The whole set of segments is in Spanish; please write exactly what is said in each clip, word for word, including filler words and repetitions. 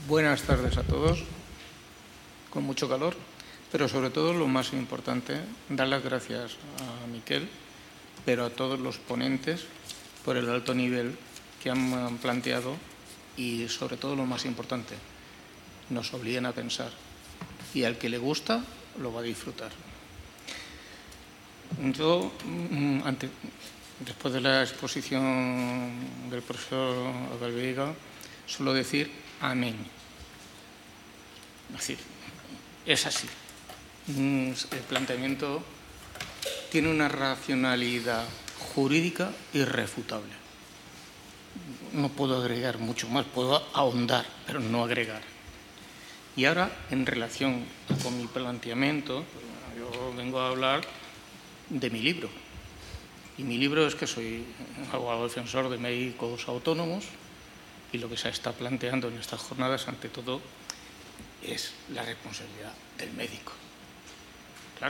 Buenas tardes a todos, con mucho calor, pero sobre todo lo más importante, dar las gracias a Miquel, pero a todos los ponentes por el alto nivel que han planteado y sobre todo lo más importante, nos obligan a pensar y al que le gusta lo va a disfrutar. Yo, ante, después de la exposición del profesor Abel Veiga, suelo decir amén. Es decir, es así. El planteamiento tiene una racionalidad jurídica irrefutable. No puedo agregar mucho más, puedo ahondar, pero no agregar. Y ahora, en relación con mi planteamiento, yo vengo a hablar de mi libro. Y mi libro es que soy abogado defensor de médicos autónomos y lo que se está planteando en estas jornadas, ante todo, es la responsabilidad del médico. Claro.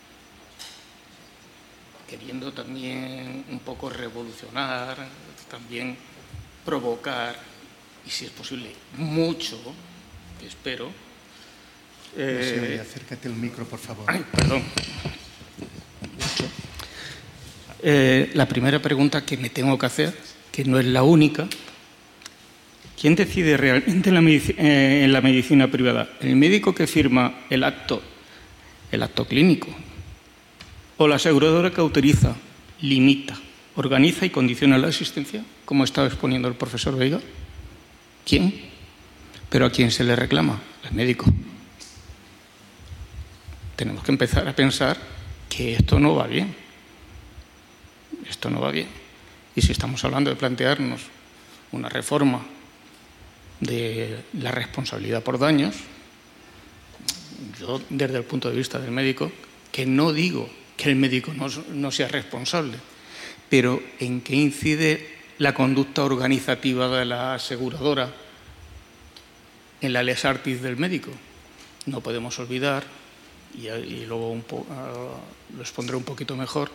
Queriendo también un poco revolucionar, también provocar, y si es posible, mucho, que espero. Eh, acércate al micro, por favor. Ay, perdón. Mucho. Eh, la primera pregunta que me tengo que hacer, que no es la única, ¿quién decide realmente en la, medici- eh, en la medicina privada? ¿El médico que firma el acto, el acto clínico? ¿O la aseguradora que autoriza, limita, organiza y condiciona la asistencia, como estaba exponiendo el profesor Veiga? ¿Quién? ¿Pero a quién se le reclama? El médico. Tenemos que empezar a pensar que esto no va bien. Esto no va bien. Y si estamos hablando de plantearnos una reforma de la responsabilidad por daños, yo desde el punto de vista del médico, que no digo que el médico no, no sea responsable, pero ¿en qué incide la conducta organizativa de la aseguradora en la lex artis del médico? No podemos olvidar, y, y luego un po, uh, lo expondré un poquito mejor,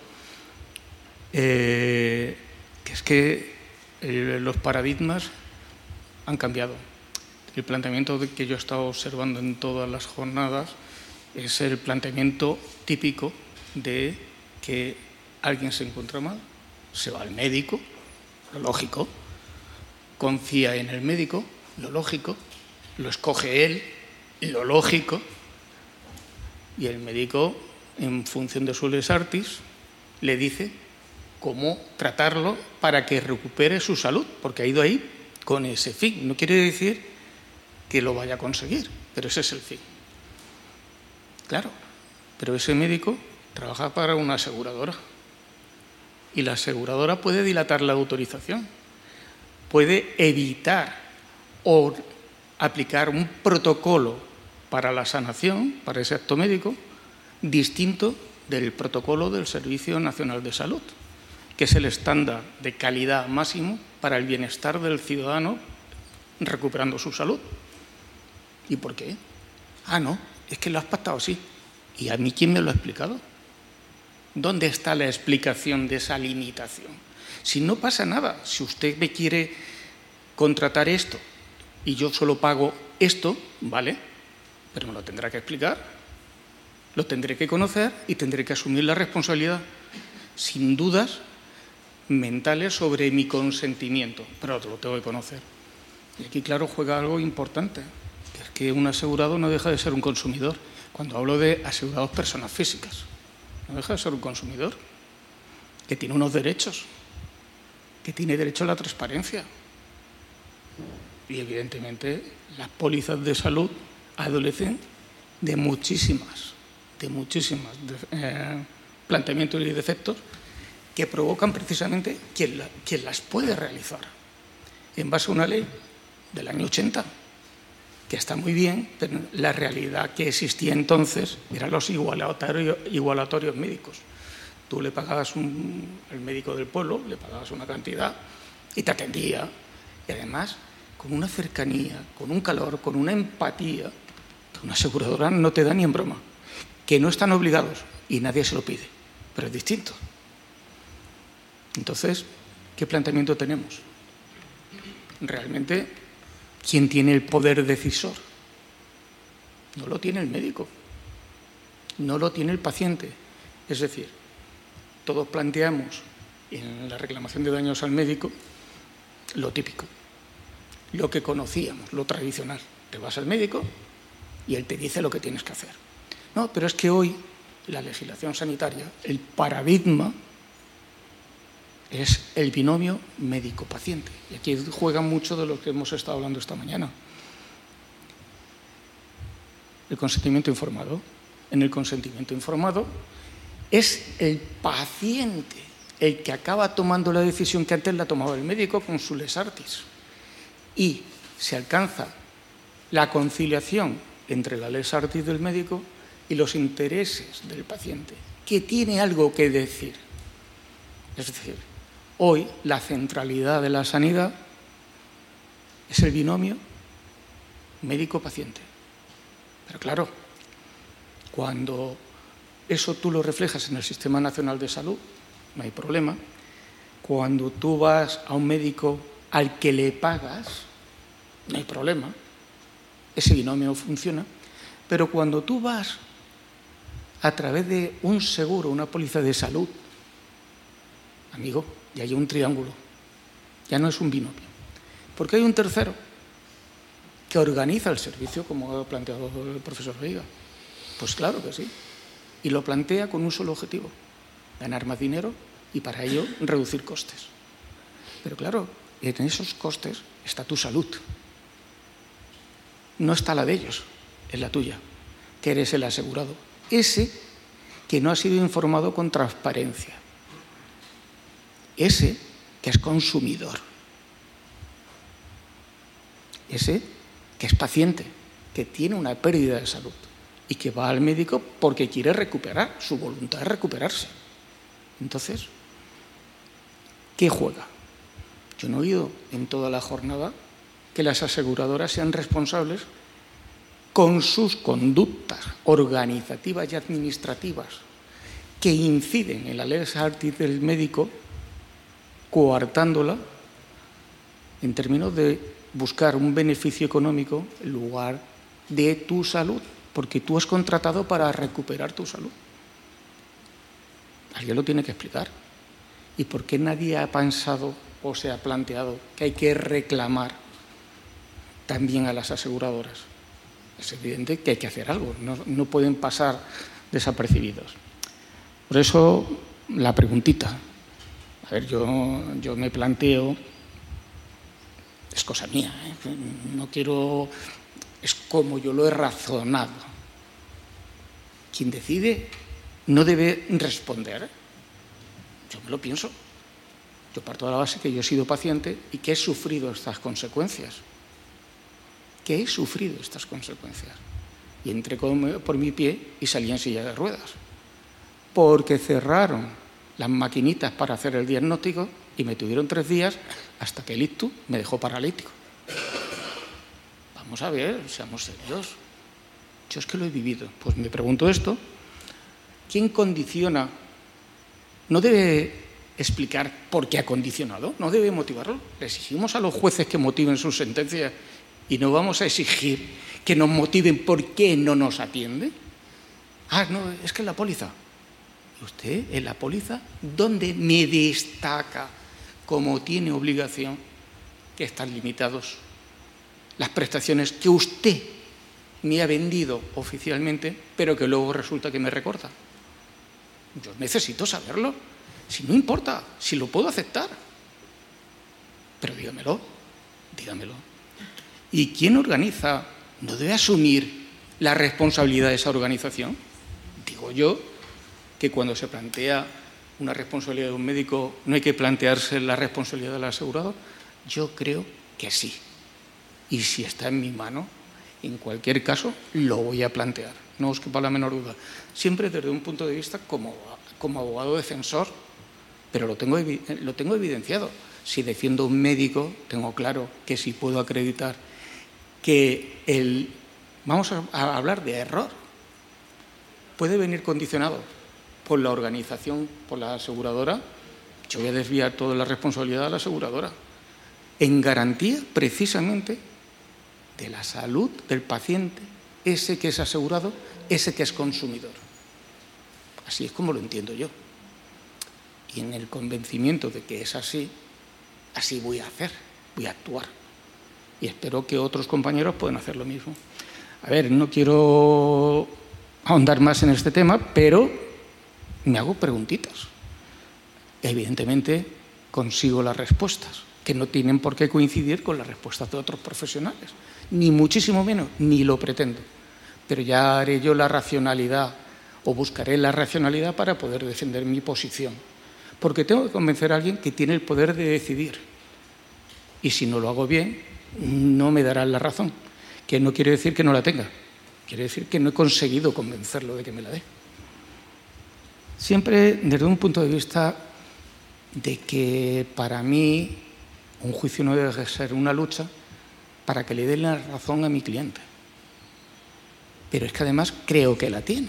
eh, que es que eh, los paradigmas han cambiado. El planteamiento que yo he estado observando en todas las jornadas es el planteamiento típico de que alguien se encuentra mal, se va al médico, lo lógico, confía en el médico, lo lógico, lo escoge él, lo lógico, y el médico, en función de su lex artis, le dice cómo tratarlo para que recupere su salud, porque ha ido ahí con ese fin. No quiere decir que lo vaya a conseguir, pero ese es el fin. Claro, pero ese médico trabaja para una aseguradora y la aseguradora puede dilatar la autorización, puede evitar o aplicar un protocolo para la sanación, para ese acto médico, distinto del protocolo del Servicio Nacional de Salud, que es el estándar de calidad máximo para el bienestar del ciudadano recuperando su salud. ¿Y por qué? Ah, no, es que lo has pactado así. ¿Y a mí quién me lo ha explicado? ¿Dónde está la explicación de esa limitación? Si no pasa nada, si usted me quiere contratar esto y yo solo pago esto, vale, pero me lo tendrá que explicar, lo tendré que conocer y tendré que asumir la responsabilidad, sin dudas mentales sobre mi consentimiento, pero lo tengo que conocer. Y aquí, claro, juega algo importante, que es que un asegurado no deja de ser un consumidor. Cuando hablo de asegurados personas físicas, no deja de ser un consumidor que tiene unos derechos, que tiene derecho a la transparencia. Y evidentemente las pólizas de salud adolecen de muchísimas, de muchísimas eh, planteamientos y defectos que provocan precisamente quien, la, quien las puede realizar en base a una ley del año ochenta, que está muy bien, pero la realidad que existía entonces eran los igualatorios, igualatorios médicos. Tú le pagabas un, al médico del pueblo, le pagabas una cantidad y te atendía. Y además, con una cercanía, con un calor, con una empatía, que una aseguradora no te da ni en broma. Que no están obligados y nadie se lo pide, pero es distinto. Entonces, ¿qué planteamiento tenemos? Realmente ¿quién tiene el poder decisor? No lo tiene el médico, no lo tiene el paciente. Es decir, todos planteamos en la reclamación de daños al médico lo típico, lo que conocíamos, lo tradicional. Te vas al médico y él te dice lo que tienes que hacer. No, pero es que hoy la legislación sanitaria, el paradigma es el binomio médico-paciente. Y aquí juega mucho de lo que hemos estado hablando esta mañana. El consentimiento informado. En el consentimiento informado es el paciente el que acaba tomando la decisión que antes la tomaba el médico con su lex artis. Y se alcanza la conciliación entre la lex artis del médico y los intereses del paciente, que tiene algo que decir. Es decir, hoy la centralidad de la sanidad es el binomio médico-paciente. Pero claro, cuando eso tú lo reflejas en el Sistema Nacional de Salud, no hay problema. Cuando tú vas a un médico al que le pagas, no hay problema. Ese binomio funciona. Pero cuando tú vas a través de un seguro, una póliza de salud, amigo, ya hay un triángulo, ya no es un binomio. Porque hay un tercero que organiza el servicio, como ha planteado el profesor Veiga. Pues claro que sí. Y lo plantea con un solo objetivo: ganar más dinero y para ello reducir costes. Pero claro, en esos costes está tu salud. No está la de ellos, es la tuya, que eres el asegurado. Ese que no ha sido informado con transparencia. Ese que es consumidor. Ese que es paciente, que tiene una pérdida de salud y que va al médico porque quiere recuperar, su voluntad es recuperarse. Entonces, ¿qué juega? Yo no he oído en toda la jornada que las aseguradoras sean responsables con sus conductas organizativas y administrativas que inciden en la lex artis del médico, coartándola en términos de buscar un beneficio económico en lugar de tu salud, porque tú has contratado para recuperar tu salud. Alguien lo tiene que explicar. ¿Y por qué nadie ha pensado o se ha planteado que hay que reclamar también a las aseguradoras? Es evidente que hay que hacer algo, no, no pueden pasar desapercibidos. Por eso, la preguntita. A ver, yo, yo me planteo, es cosa mía, ¿eh? No quiero, es como yo lo he razonado. Quien decide no debe responder. Yo me lo pienso. Yo parto de la base que yo he sido paciente y que he sufrido estas consecuencias. Que he sufrido estas consecuencias. Y entré por mi pie y salí en silla de ruedas. Porque cerraron las maquinitas para hacer el diagnóstico y me tuvieron tres días hasta que el ictus me dejó paralítico. Vamos a ver, seamos serios. Yo es que lo he vivido. Pues me pregunto esto. ¿Quién condiciona? No debe explicar por qué ha condicionado, no debe motivarlo. Le exigimos a los jueces que motiven sus sentencias y no vamos a exigir que nos motiven por qué no nos atiende. Ah, no, es que en la póliza. Usted en la póliza, ¿dónde me destaca como tiene obligación que están limitados las prestaciones que usted me ha vendido oficialmente, pero que luego resulta que me recorta? Yo necesito saberlo. Si no importa, si lo puedo aceptar. Pero dígamelo, dígamelo. ¿Y quién organiza? ¿No debe asumir la responsabilidad de esa organización? Digo yo que cuando se plantea una responsabilidad de un médico, ¿no hay que plantearse la responsabilidad del asegurado? Yo creo que sí. Y si está en mi mano, en cualquier caso, lo voy a plantear. No os quepa la menor duda. Siempre desde un punto de vista como, como abogado defensor, pero lo tengo, lo tengo evidenciado. Si defiendo a un médico, tengo claro que si puedo acreditar que el, vamos a, a hablar de error, puede venir condicionado por la organización, por la aseguradora, yo voy a desviar toda la responsabilidad a la aseguradora. En garantía, precisamente, de la salud del paciente, ese que es asegurado, ese que es consumidor. Así es como lo entiendo yo. Y en el convencimiento de que es así, así voy a hacer, voy a actuar. Y espero que otros compañeros puedan hacer lo mismo. A ver, no quiero ahondar más en este tema, pero me hago preguntitas. Evidentemente consigo las respuestas, que no tienen por qué coincidir con las respuestas de otros profesionales, ni muchísimo menos, ni lo pretendo. Pero ya haré yo la racionalidad, o buscaré la racionalidad para poder defender mi posición. Porque tengo que convencer a alguien que tiene el poder de decidir. Y si no lo hago bien, no me darán la razón. Que no quiere decir que no la tenga. Quiere decir que no he conseguido convencerlo de que me la dé. Siempre desde un punto de vista de que para mí un juicio no debe ser una lucha para que le dé la razón a mi cliente. Pero es que además creo que la tiene.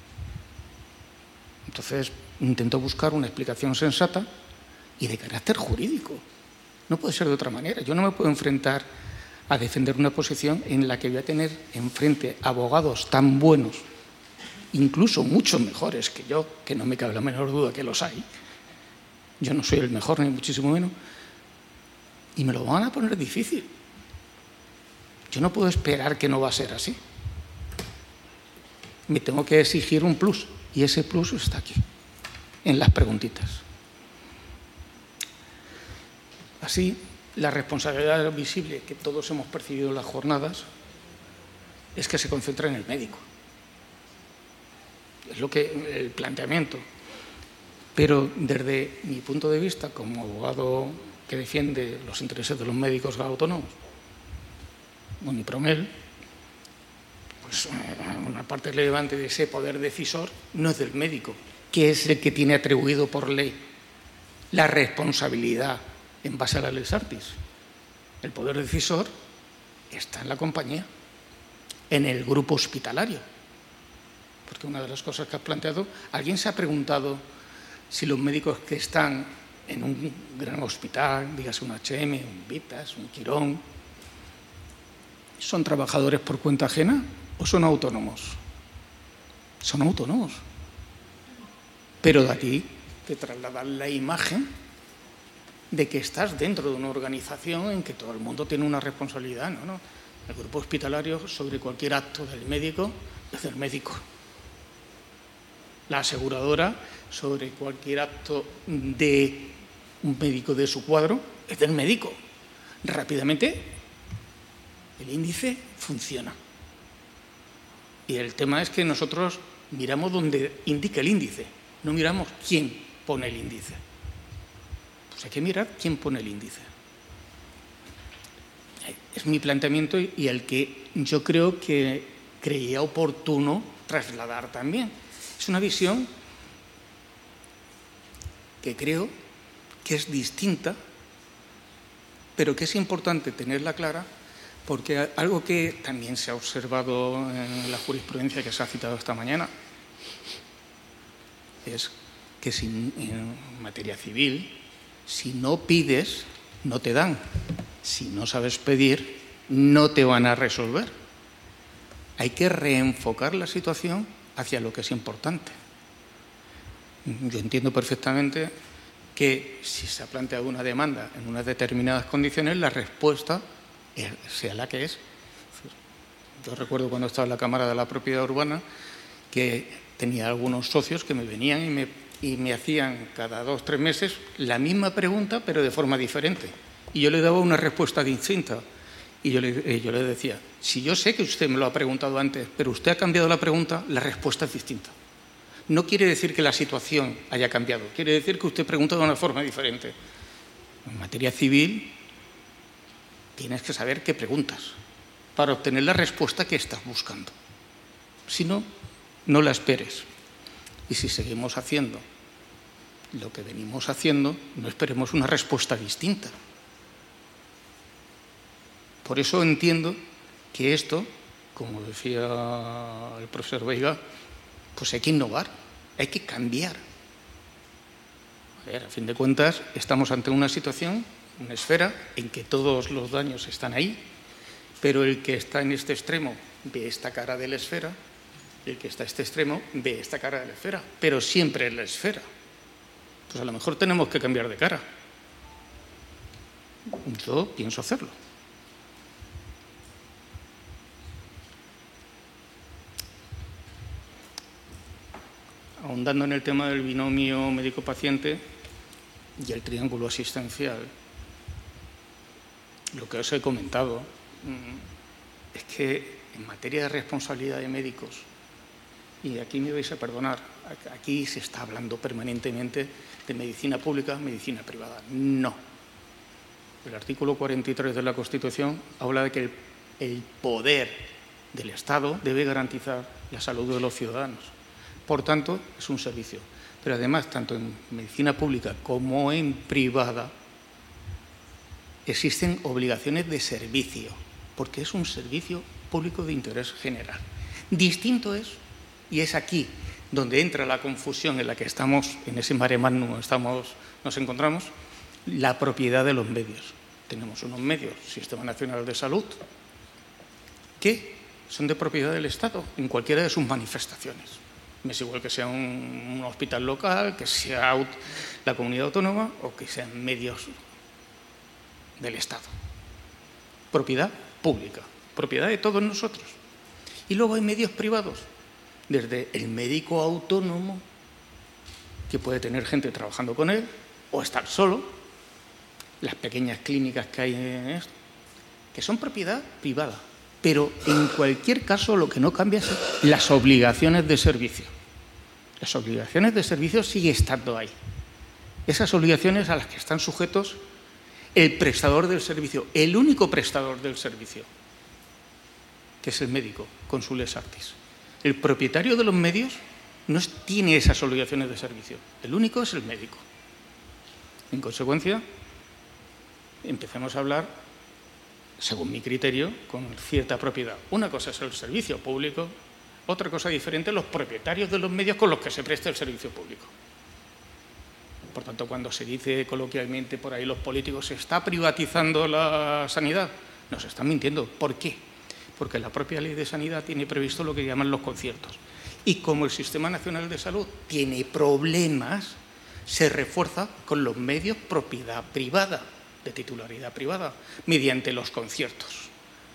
Entonces intento buscar una explicación sensata y de carácter jurídico. No puede ser de otra manera. Yo no me puedo enfrentar a defender una posición en la que voy a tener enfrente abogados tan buenos, incluso mucho mejores que yo, que no me cabe la menor duda que los hay. Yo no soy el mejor, ni muchísimo menos. Y me lo van a poner difícil. Yo no puedo esperar que no va a ser así. Me tengo que exigir un plus. Y ese plus está aquí, en las preguntitas. Así, la responsabilidad visible que todos hemos percibido en las jornadas es que se concentra en el médico. Es lo que el planteamiento. Pero desde mi punto de vista, como abogado que defiende los intereses de los médicos autónomos, Unipromel, pues una parte relevante de ese poder decisor no es del médico, que es el que tiene atribuido por ley la responsabilidad en base a la lex artis. El poder decisor está en la compañía, en el grupo hospitalario. Porque una de las cosas que has planteado, ¿alguien se ha preguntado si los médicos que están en un gran hospital, dígase un H M, un Vitas, un Quirón, son trabajadores por cuenta ajena o son autónomos? Son autónomos. Pero de aquí te trasladan la imagen de que estás dentro de una organización en que todo el mundo tiene una responsabilidad. No, no. El grupo hospitalario, sobre cualquier acto del médico, es del médico. La aseguradora, sobre cualquier acto de un médico de su cuadro, es del médico. Rápidamente, el índice funciona. Y el tema es que nosotros miramos donde indica el índice, no miramos quién pone el índice. Pues hay que mirar quién pone el índice. Es mi planteamiento y el que yo creo que creía oportuno trasladar también. Es una visión que creo que es distinta, pero que es importante tenerla clara, porque algo que también se ha observado en la jurisprudencia que se ha citado esta mañana es que si, en materia civil, si no pides, no te dan. Si no sabes pedir, no te van a resolver. Hay que reenfocar la situación hacia lo que es importante. Yo entiendo perfectamente que si se ha planteado una demanda en unas determinadas condiciones, la respuesta sea la que es. Yo recuerdo cuando estaba en la Cámara de la Propiedad Urbana que tenía algunos socios que me venían y me, y me hacían cada dos o tres meses la misma pregunta, pero de forma diferente. Y yo le daba una respuesta distinta. Y yo le, yo le decía, si yo sé que usted me lo ha preguntado antes, pero usted ha cambiado la pregunta, la respuesta es distinta. No quiere decir que la situación haya cambiado, quiere decir que usted pregunta de una forma diferente. En materia civil, tienes que saber qué preguntas para obtener la respuesta que estás buscando. Si no, no la esperes. Y si seguimos haciendo lo que venimos haciendo, no esperemos una respuesta distinta. Por eso entiendo que esto, como decía el profesor Veiga, pues hay que innovar, hay que cambiar. A ver, a fin de cuentas, estamos ante una situación, una esfera, en que todos los daños están ahí. pero el que está en este extremo ve esta cara de la esfera, y el que está en este extremo ve esta cara de la esfera, pero siempre es la esfera. Pues a lo mejor tenemos que cambiar de cara. Yo pienso hacerlo. Ahondando en el tema del binomio médico-paciente y el triángulo asistencial, lo que os he comentado es que en materia de responsabilidad de médicos, y aquí me vais a perdonar, aquí se está hablando permanentemente de medicina pública, medicina privada. No. El artículo cuarenta y tres de la Constitución habla de que el, el poder del Estado debe garantizar la salud de los ciudadanos. Por tanto, es un servicio. Pero además, tanto en medicina pública como en privada, existen obligaciones de servicio, porque es un servicio público de interés general. Distinto es, y es aquí donde entra la confusión en la que estamos, en ese mare magnum estamos, nos encontramos, la propiedad de los medios. Tenemos unos medios, Sistema Nacional de Salud, que son de propiedad del Estado en cualquiera de sus manifestaciones. Me es igual que sea un, un hospital local, que sea la comunidad autónoma o que sean medios del Estado. Propiedad pública, propiedad de todos nosotros. Y luego hay medios privados, desde el médico autónomo, que puede tener gente trabajando con él, o estar solo, las pequeñas clínicas que hay en esto, que son propiedad privada. Pero en cualquier caso lo que no cambia es las obligaciones de servicio. Las obligaciones de servicio siguen estando ahí. Esas obligaciones a las que están sujetos el prestador del servicio, el único prestador del servicio, que es el médico, con su lex artis. El propietario de los medios no tiene esas obligaciones de servicio. El único es el médico. En consecuencia, empecemos a hablar, según mi criterio, con cierta propiedad. Una cosa es el servicio público, otra cosa diferente los propietarios de los medios con los que se presta el servicio público. Por tanto, cuando se dice coloquialmente por ahí los políticos se está privatizando la sanidad, nos están mintiendo. ¿Por qué? Porque la propia ley de sanidad tiene previsto lo que llaman los conciertos. Y como el Sistema Nacional de Salud tiene problemas, se refuerza con los medios propiedad privada, de titularidad privada, mediante los conciertos.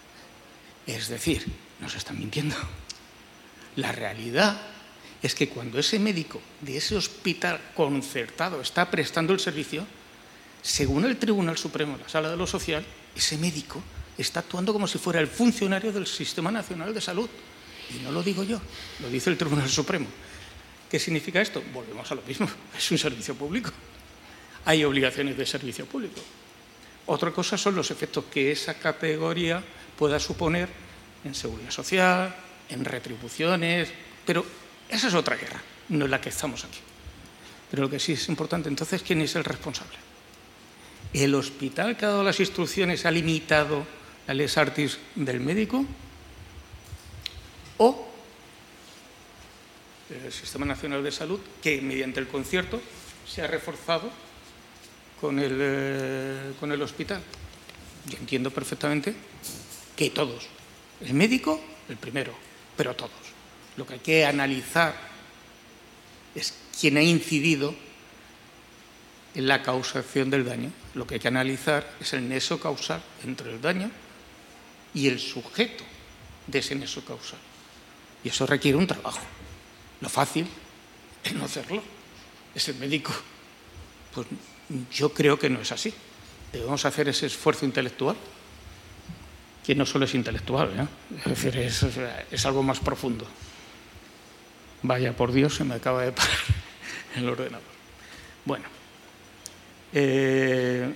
Es decir, nos están mintiendo. La realidad es que cuando ese médico de ese hospital concertado está prestando el servicio, según el Tribunal Supremo, la Sala de lo Social, ese médico está actuando como si fuera el funcionario del Sistema Nacional de Salud. Y no lo digo yo, lo dice el Tribunal Supremo. ¿Qué significa esto? Volvemos a lo mismo, es un servicio público. Hay obligaciones de servicio público. Otra cosa son los efectos que esa categoría pueda suponer en seguridad social, en retribuciones, pero esa es otra guerra, no es la que estamos aquí. Pero lo que sí es importante, entonces, ¿quién es el responsable? ¿El hospital que ha dado las instrucciones ha limitado la lex artis del médico? ¿O el Sistema Nacional de Salud, que mediante el concierto se ha reforzado con el, eh, con el hospital? Yo entiendo perfectamente que todos, el médico, el primero, pero todos. Lo que hay que analizar es quién ha incidido en la causación del daño. Lo que hay que analizar es el nexo causal entre el daño y el sujeto de ese nexo causal. Y eso requiere un trabajo. Lo fácil es no hacerlo. Es el médico. Pues yo creo que no es así. Debemos hacer ese esfuerzo intelectual, que no solo es intelectual, ¿eh? Es decir, es, es algo más profundo. Vaya, por Dios, se me acaba de parar el ordenador. Bueno, eh,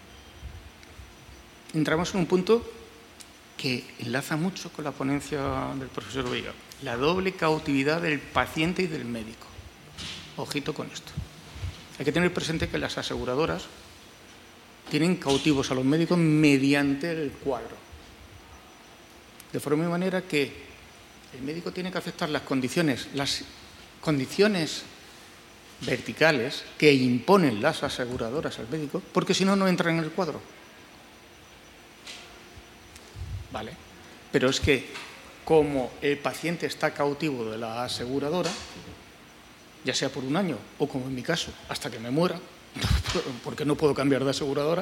entramos en un punto que enlaza mucho con la ponencia del profesor Veiga, la doble cautividad del paciente y del médico. Ojito con esto. Hay que tener presente que las aseguradoras tienen cautivos a los médicos mediante el cuadro. De forma y manera que el médico tiene que aceptar las condiciones, las condiciones verticales que imponen las aseguradoras al médico, porque si no, no entra en el cuadro. ¿vale? Pero es que como el paciente está cautivo de la aseguradora, ya sea por un año o, como en mi caso, hasta que me muera, porque no puedo cambiar de aseguradora,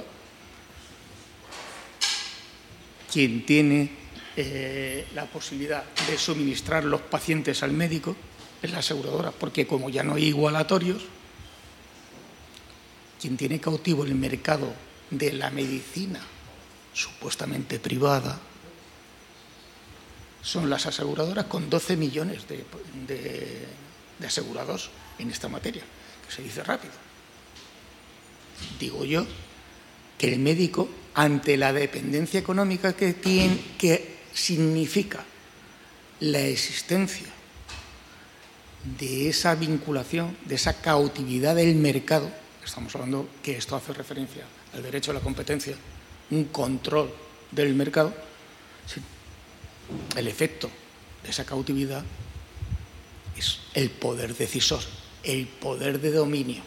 quien tiene eh, la posibilidad de suministrar los pacientes al médico es la aseguradora, porque como ya no hay igualatorios, quien tiene cautivo el mercado de la medicina supuestamente privada son las aseguradoras, con doce millones de, de, de asegurados en esta materia, que se dice rápido. Digo yo que el médico, ante la dependencia económica que tiene, que significa la existencia de esa vinculación, de esa cautividad del mercado, estamos hablando que esto hace referencia al derecho a la competencia, un control del mercado, el efecto de esa cautividad es el poder decisor, el poder de dominio.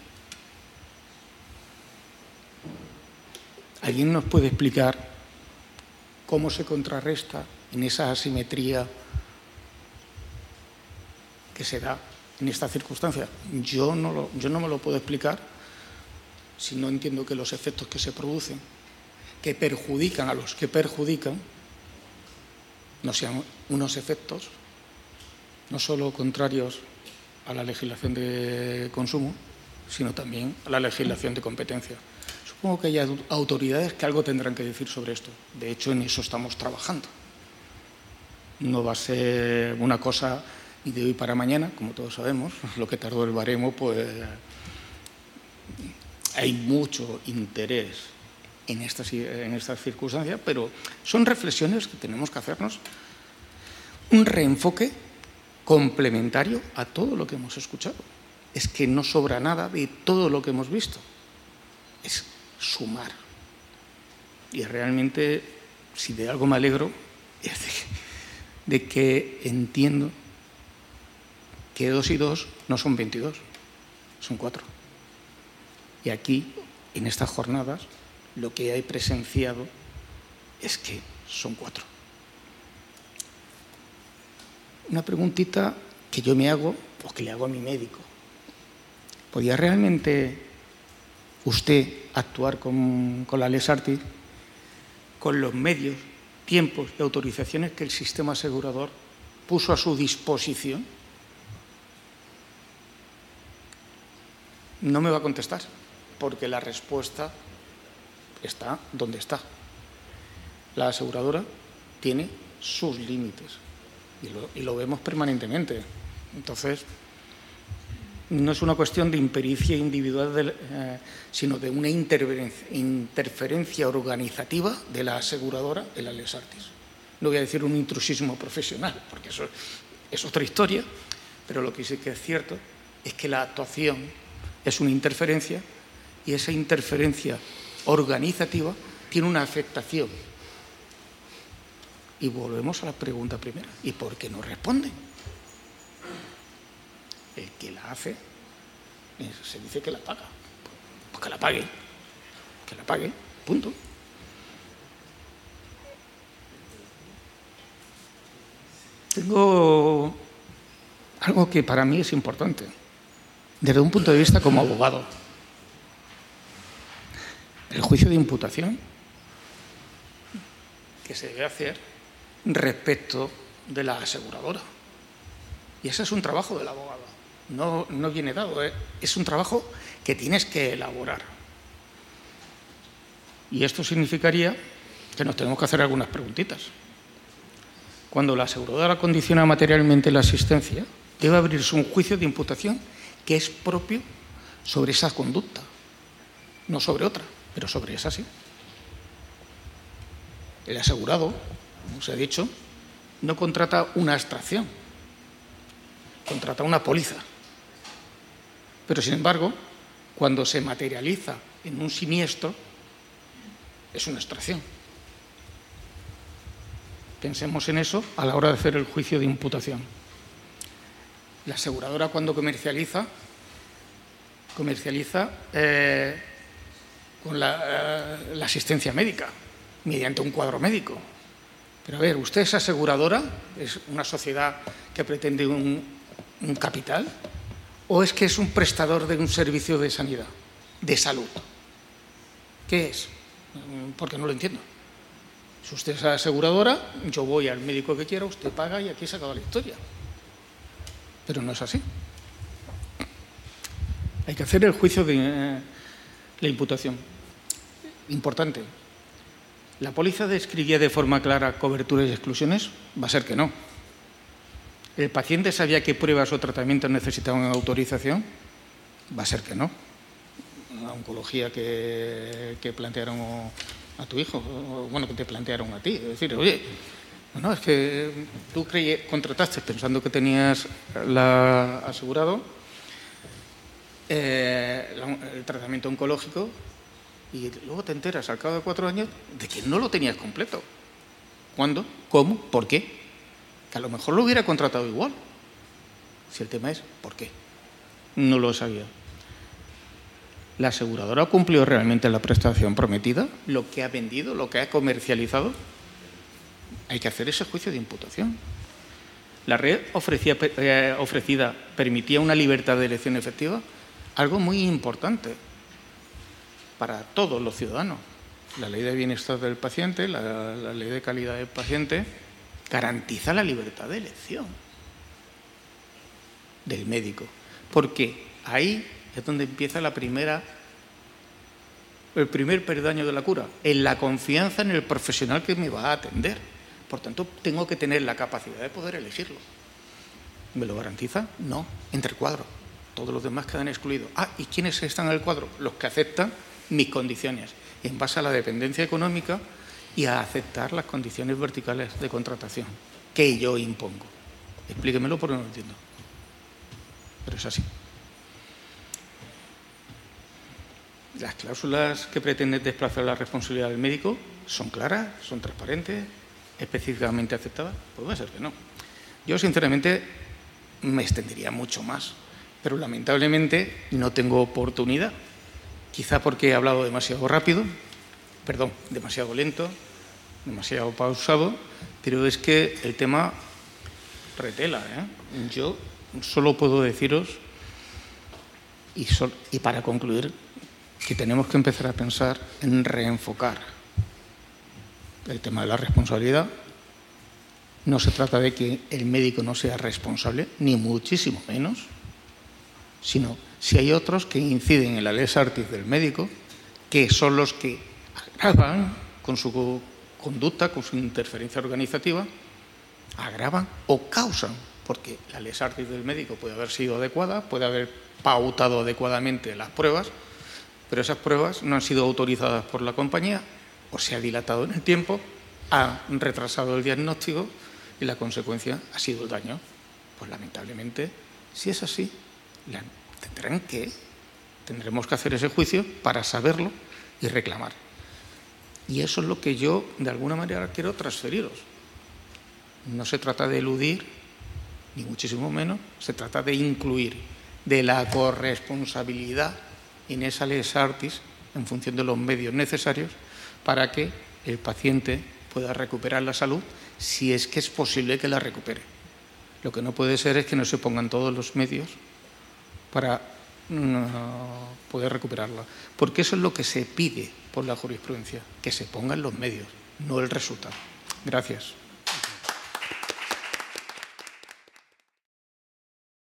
¿Alguien nos puede explicar cómo se contrarresta en esa asimetría que se da en esta circunstancia? Yo no, lo, yo no me lo puedo explicar si no entiendo que los efectos que se producen, que perjudican a los que perjudican, no sean unos efectos no solo contrarios a la legislación de consumo, sino también a la legislación de competencia. Supongo que hay autoridades que algo tendrán que decir sobre esto. De hecho, en eso estamos trabajando. No va a ser una cosa ni de hoy para mañana, como todos sabemos. Lo que tardó el baremo, pues hay mucho interés en estas, en estas circunstancias, pero son reflexiones que tenemos que hacernos, un reenfoque complementario a todo lo que hemos escuchado. Es que no sobra nada de todo lo que hemos visto. Es sumar. Y realmente, si de algo me alegro, es de, de que entiendo que dos y dos no son veintidós, son cuatro. Y aquí, en estas jornadas, lo que he presenciado es que son cuatro. Una preguntita que yo me hago, o que le hago a mi médico. ¿Podría realmente usted actuar con, con la Lex Artis con los medios, tiempos y autorizaciones que el sistema asegurador puso a su disposición? No me va a contestar, porque la respuesta está donde está. La aseguradora tiene sus límites y lo, y lo vemos permanentemente. Entonces, no es una cuestión de impericia individual, de, eh, sino de una interferencia organizativa de la aseguradora en la Lex Artis. No voy a decir un intrusismo profesional, porque eso es otra historia, pero lo que sí que es cierto es que la actuación es una interferencia y esa interferencia organizativa tiene una afectación. Y volvemos a la pregunta primera. ¿Y por qué no responden? El que la hace, se dice que la paga. Pues que la pague. Que la pague. Punto. Tengo algo que para mí es importante, desde un punto de vista como abogado. El juicio de imputación que se debe hacer respecto de la aseguradora. Y ese es un trabajo del abogado. No, no viene dado, ¿eh? Es un trabajo que tienes que elaborar. Y esto significaría que nos tenemos que hacer algunas preguntitas. Cuando la aseguradora condiciona materialmente la asistencia, debe abrirse un juicio de imputación que es propio sobre esa conducta, no sobre otra, pero sobre esa sí. El asegurado, como se ha dicho, no contrata una abstracción, contrata una póliza. Pero, sin embargo, cuando se materializa en un siniestro, es una abstracción. Pensemos en eso a la hora de hacer el juicio de imputación. La aseguradora, cuando comercializa, comercializa eh, con la, eh, la asistencia médica, mediante un cuadro médico. Pero a ver, ¿usted es aseguradora? ¿Es una sociedad que pretende un, un capital? ¿O es que es un prestador de un servicio de sanidad, de salud? ¿Qué es? Porque no lo entiendo. Si usted es aseguradora, yo voy al médico que quiera, usted paga y aquí se acaba la historia. Pero no es así. Hay que hacer el juicio de eh, la imputación. Importante. ¿La póliza describía de forma clara coberturas y exclusiones? Va a ser que no. ¿El paciente sabía qué pruebas o tratamientos necesitaban autorización? Va a ser que no. La oncología que, que plantearon a tu hijo, o, bueno, que te plantearon a ti. Es decir, oye, no, es que tú creí, contrataste pensando que tenías la, asegurado eh, la, el tratamiento oncológico y luego te enteras al cabo de cuatro años de que no lo tenías completo. ¿Cuándo? ¿Cómo? ¿Por qué? Que a lo mejor lo hubiera contratado igual. Si el tema es ¿por qué? No lo sabía. ¿La aseguradora cumplió realmente la prestación prometida? ¿Lo que ha vendido? ¿Lo que ha comercializado? Hay que hacer ese juicio de imputación. ¿La red ofrecía, eh, ofrecida permitía una libertad de elección efectiva? Algo muy importante para todos los ciudadanos. La ley de bienestar del paciente, la, la ley de calidad del paciente, garantiza la libertad de elección del médico. Porque ahí es donde empieza la primera, el primer peldaño de la cura, en la confianza en el profesional que me va a atender. Por tanto, tengo que tener la capacidad de poder elegirlo. ¿Me lo garantiza? No, entre el cuadro. Todos los demás quedan excluidos. Ah, ¿y quiénes están en el cuadro? Los que aceptan mis condiciones, en base a la dependencia económica y a aceptar las condiciones verticales de contratación que yo impongo. Explíquemelo porque no lo entiendo. Pero es así. Las cláusulas que pretenden desplazar la responsabilidad del médico son claras, son transparentes, específicamente aceptadas. Pues va a ser que no. Yo, sinceramente, me extendería mucho más, pero lamentablemente no tengo oportunidad. Quizá porque he hablado demasiado rápido, perdón, demasiado lento, demasiado pausado, pero es que el tema retela, ¿eh? Yo solo puedo deciros, y, sol, y para concluir, que tenemos que empezar a pensar en reenfocar el tema de la responsabilidad. No se trata de que el médico no sea responsable, ni muchísimo menos, sino si hay otros que inciden en la lex artis del médico, que son los que agravan con su conducta, con su interferencia organizativa, agravan o causan, porque la lex artis del médico puede haber sido adecuada, puede haber pautado adecuadamente las pruebas, pero esas pruebas no han sido autorizadas por la compañía o se ha dilatado en el tiempo, ha retrasado el diagnóstico y la consecuencia ha sido el daño. Pues lamentablemente, si es así, la tendrán que, tendremos que hacer ese juicio para saberlo y reclamar. Y eso es lo que yo, de alguna manera, quiero transferiros. No se trata de eludir, ni muchísimo menos, se trata de incluir, de la corresponsabilidad en esa lex artis en función de los medios necesarios para que el paciente pueda recuperar la salud si es que es posible que la recupere. Lo que no puede ser es que no se pongan todos los medios para no poder recuperarla, porque eso es lo que se pide por la jurisprudencia, que se pongan los medios, no el resultado. Gracias.